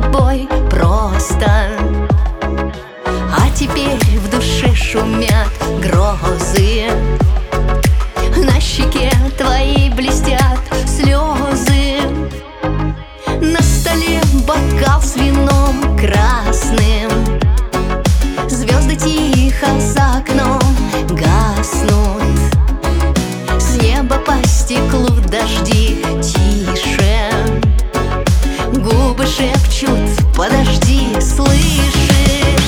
тобой просто. А теперь в душе шумят грохот